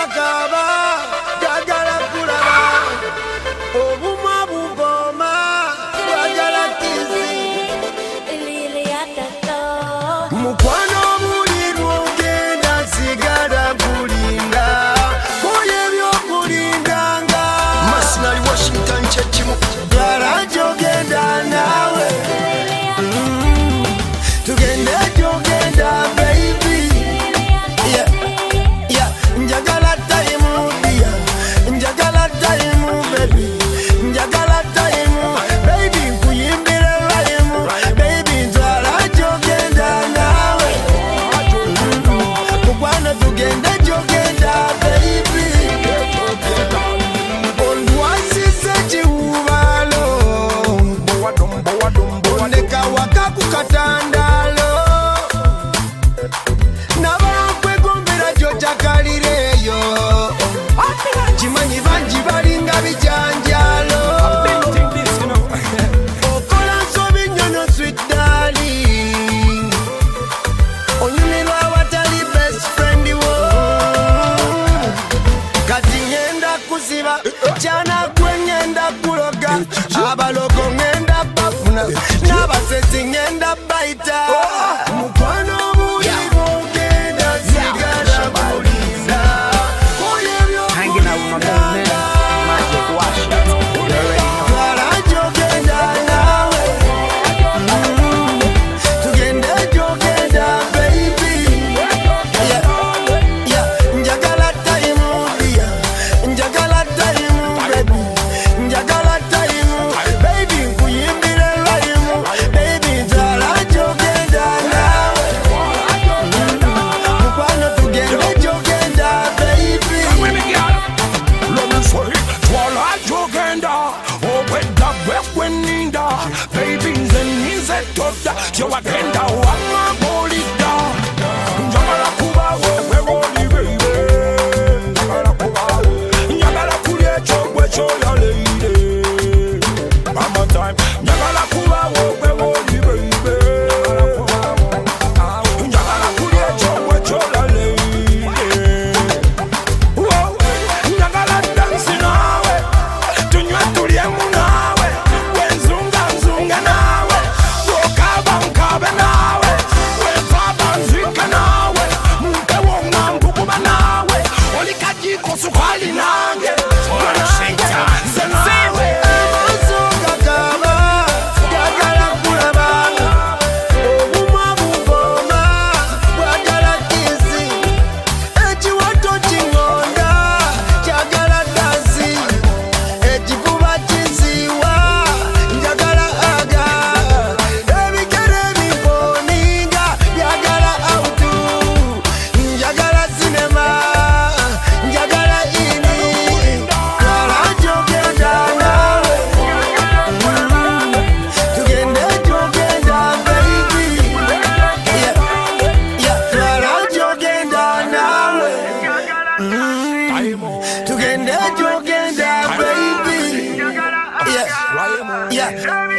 kakaba jagala kulaba obuma bugoma jagala kizi mukwano bulirwa ogenda sigala kulinda koye byokulindanga Masinali Washington kyekimu jala jogenda nawe tugende jogenda baby njagala time dia njagala time baby njagala time baby kuyimbira rhyme baby jala jogenda nawe mukwana tugende jogenda baby olwasize kiwubalo ondeka waka kukatandalo nabakwegombera gyojagalireyo kimanyi bangi balinga bijanjalo okola nsobi nyono sweet darling onyumirwa watali best friend wo kati ngenda kusiba kyana gwe ngenda kuloga abalogo ngenda bafuna n'abasezi ngenda baita mukwano bulirwa ogenda sigala kulinda koye byokulindanga jala jogenda nawe tugende jogenda baby njagala time dia njagala time baby njagala time baby kuyimbira rhyme baby jala jogenda nawe mukwano tugende jogenda baby Twala jogenda obwedda bwekweninda baby nze nize todda kyewagenda wamagolidda njagala kubawo wewoli baby njagala kulya ekyo gwe kyoyaleire mama time njagala kubawo wewoli baby njagala kulya ekyo gwe kyoyaleire njagala dansi nawe tunywe tulyemu nawe wenzunga nzunga nawe wokaba nkabe nawe wevaba nzika nawe mumpewo ngambukuba nawe olikajiko sukali nange nze nawe amaso kakaba jagala kulaba obuma bugoma bwagala kizi ekiwato kingonda jagala dansi ekifuba kisiwa njagala aga ebigere biboninga byagala autu njagala sinema njagala ini jala jogenda nawe tugende jogenda baby jala jogenda nawe tugende jogenda baby